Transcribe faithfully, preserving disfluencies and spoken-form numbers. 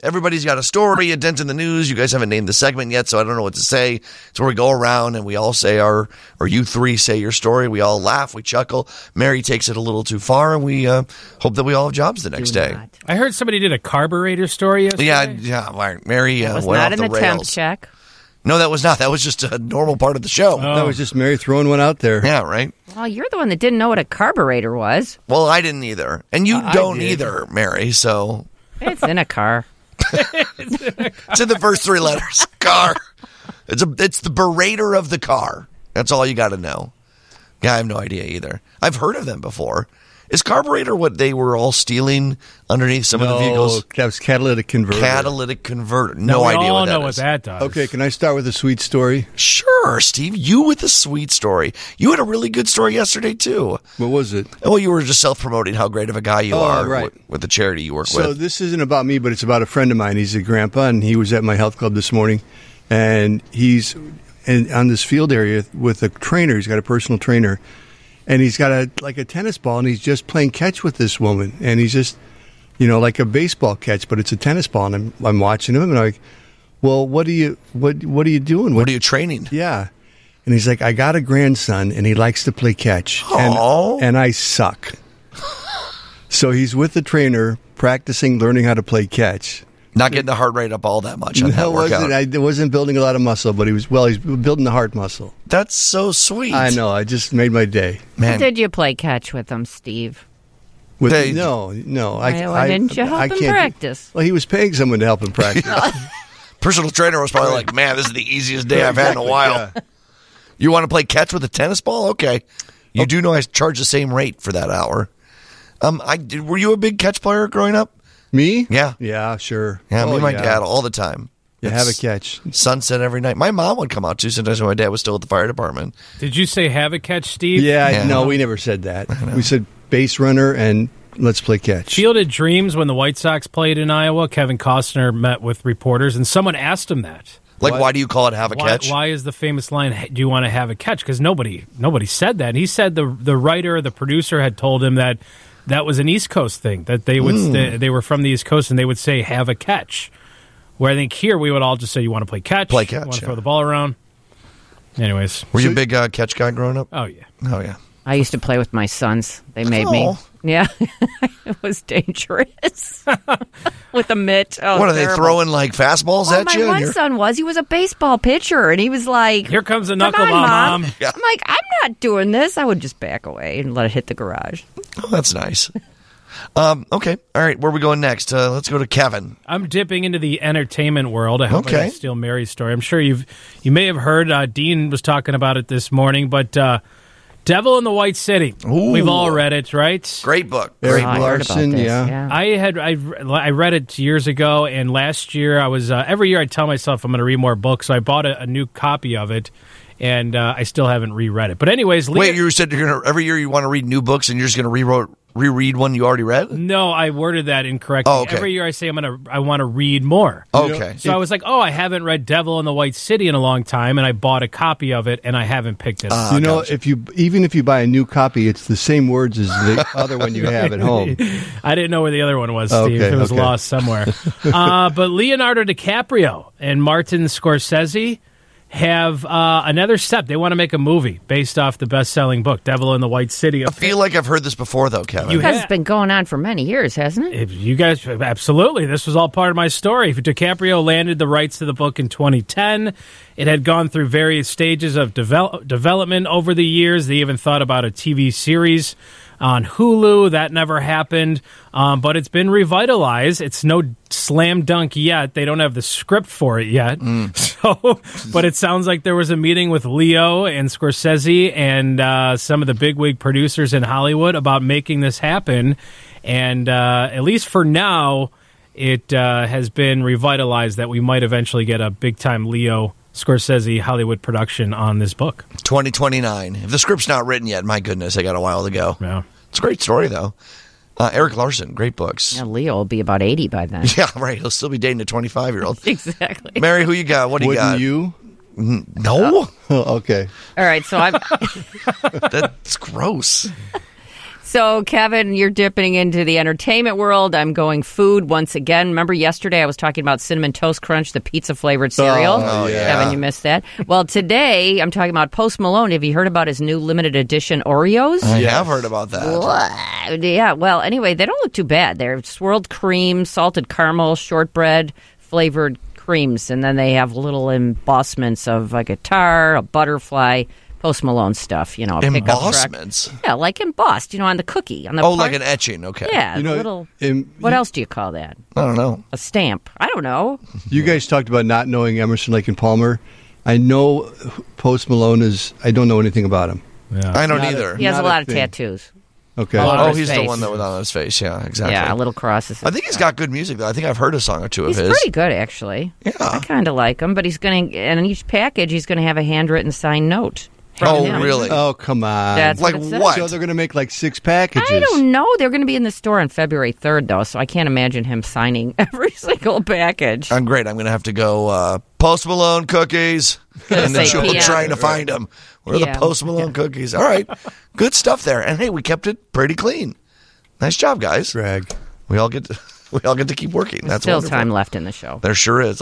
everybody's got a story, a dent in the news. You guys haven't named the segment yet, so I don't know what to say. It's where we go around and we all say our, or you three say your story. We all laugh, we chuckle. Mary takes it a little too far, and we uh, hope that we all have jobs the next Do day. not. I heard somebody did a carburetor story yesterday. Yeah, yeah. right. Mary uh, Was went not off in the the temp rails. check. No, that was not. That was just a normal part of the show. Oh. That was just Mary throwing one out there. Yeah, right. Well, you're the one that didn't know what a carburetor was. Well, I didn't either, and you Uh, I don't did. either, Mary. So It's in a car. it's in the first three letters. Car. It's a. It's the berator of the car. That's all you got to know. Yeah, I have no idea either. I've heard of them before. Is carburetor what they were all stealing underneath some no, of the vehicles? that was catalytic converter. Catalytic converter. No, No, we idea all what that know is. what that does. Okay, can I start with a sweet story? Sure, Steve. You with the sweet story. You had a really good story yesterday too. What was it? Well, you were just self-promoting how great of a guy you Oh, are right. with, with the charity you work So with. this isn't about me, but it's about a friend of mine. He's a grandpa, and he was at my health club this morning, and he's in, on this field area with a trainer. He's got a personal trainer, and he's got a like a tennis ball, and he's just playing catch with this woman, and he's just, you know, like a baseball catch, but it's a tennis ball, and I'm, I'm watching him, and I'm like, well, what are you, what, what are you doing? What are you training? Yeah. And he's like, I got a grandson, and he likes to play catch. Aw. And, and I suck. So he's with the trainer, practicing, learning how to play catch. Not getting the heart rate up all that much on No, that workout. wasn't, I wasn't building a lot of muscle, but he was, well, he's building the heart muscle. That's so sweet. I know. I just made my day. Man, Did you play catch with him, Steve? With, They- no, no. I, Why- why I, didn't you help I him can't- practice? Well, he was paying someone to help him practice. personal trainer was probably like, man, this is the easiest day I've had in a while. Yeah. You want to play catch with a tennis ball? Okay. You do know I charge the same rate for that hour. Um, I did, were you a big catch player growing up? Me? Yeah. Yeah, sure. Yeah, me Oh, and my yeah. dad all the time. You have a It's catch. sunset every night. My mom would come out too sometimes when my dad was still at the fire department. Did you say have a catch, Steve? Yeah, Yeah. no, we never said that. We said base runner and let's play catch. Field of Dreams, when the White Sox played in Iowa, Kevin Costner met with reporters, and someone asked him that. Like, What? why do you call it have a Why, catch? why is the famous line, "Hey, do you want to have a catch?" Because nobody nobody said that. And he said the the writer, the producer had told him that that was an East Coast thing, that they would Hmm. they, they were from the East Coast, and they would say, have a catch. Where I think here we would all just say, you want to play catch? Play catch, Want to yeah. throw the ball around? Anyways. Were you a So- big uh, catch guy growing up? Oh, yeah. Oh, yeah. I used to play with my sons. They made me. Oh. Yeah. It was dangerous. With a mitt. Oh, What, are they terrible. throwing, like, fastballs Oh, at my you? and one you're- son was. He was a baseball pitcher, and he was like, Here comes a "Come knuckleball, on, Mom." Mom. Yeah. I'm like, I'm not doing this. I would just back away and let it hit the garage. Oh, that's nice. um, okay. All right. Where are we going next? Uh, let's go to Kevin. I'm dipping into the entertainment world. I hope I Okay. don't steal Mary's story. I'm sure you've you may have heard uh, Dean was talking about it this morning, but uh, Devil in the White City. Ooh. We've all read it, right? Great book. Eric Oh, I Great book. heard about Larson, this, yeah. I had I, I read it years ago, and last year I was uh, every year I tell myself I'm going to read more books, so I bought a, a new copy of it, and uh, I still haven't reread it. But anyways, Leah- Wait, you said you're gonna every year you want to read new books and you're just going to rewrote reread one you already read? no, I worded that incorrectly. Oh, okay. Every year I say I'm going to I want to read more. Okay. So I was like, oh, I haven't read Devil in the White City in a long time, and I bought a copy of it, and I haven't picked it up. You know, gotcha. if you even if you buy a new copy, it's the same words as the other one you have at home. I didn't know where the other one was, Steve. Okay, it was okay. lost somewhere. uh, but Leonardo DiCaprio and Martin Scorsese have uh, another step. They want to make a movie based off the best-selling book, Devil in the White City. I feel like I've heard this before, though, Kevin. You Because ha- it's been going on for many years, hasn't it? If you guys, absolutely. This was all part of my story. DiCaprio landed the rights to the book in twenty ten. It had gone through various stages of develop, development over the years. They even thought about a T V series on Hulu. That never happened, um, but it's been revitalized. It's no slam dunk yet. They don't have the script for it yet. So, but it sounds like there was a meeting with Leo and Scorsese and uh, some of the bigwig producers in Hollywood about making this happen. And uh, at least for now, it uh, has been revitalized that we might eventually get a big-time Leo Scorsese Hollywood production on this book. twenty twenty-nine. If the script's not written yet, my goodness, I got a while to go. Yeah. It's a great story, though. Uh, Eric Larson, great books. Now, Leo will be about eighty by then. Yeah, right. He'll still be dating a twenty-five-year-old. Exactly. Mary, who you got? What do you Wouldn't got? you? No? Oh, okay. All right, so I've That's gross. So, Kevin, you're dipping into the entertainment world. I'm going food once again. Remember yesterday I was talking about Cinnamon Toast Crunch, the pizza-flavored cereal? Oh, yeah. Kevin, you missed that. Well, today I'm talking about Post Malone. Have you heard about his new limited edition Oreos? I have heard about that. What? Yeah, well, anyway, they don't look too bad. They're swirled cream, salted caramel, shortbread, flavored creams, and then they have little embossments of a guitar, a butterfly, Post Malone stuff, you know. A pickup truck. Embossments? Yeah, like embossed, you know, on the cookie. On the Oh, part. like an etching, okay. Yeah, You know, little. um, What else do you call that? I don't know. A stamp. I don't know. You guys talked about not knowing Emerson, Lake and Palmer. I know Post Malone is. I don't know anything about him. Yeah. I don't Not a- either. He has Not a a lot of thing. tattoos. Okay. Oh, Oh, his he's the face. one that was on his face. Yeah, exactly. Yeah, little crosses. I think he's got good music, though. I think I've heard a song or two of He's his. pretty good, actually. Yeah. I kind of like him, but he's going to, and in each package, he's going to have a handwritten signed note. from Oh, him. really? Oh, come on. That's Like what it says. what? So they're going to make like six packages. I don't know. They're going to be in the store on February third, though, so I can't imagine him signing every single package. I'm great. I'm going to have to go uh, Post Malone cookies. And then say she'll be P M. trying to find them. Where are Yeah. the Post Malone cookies? All right. Good stuff there. And hey, we kept it pretty clean. Nice job, guys. Drag. We all get to, we all get to keep working. That's Still wonderful. time left in the show. There sure is.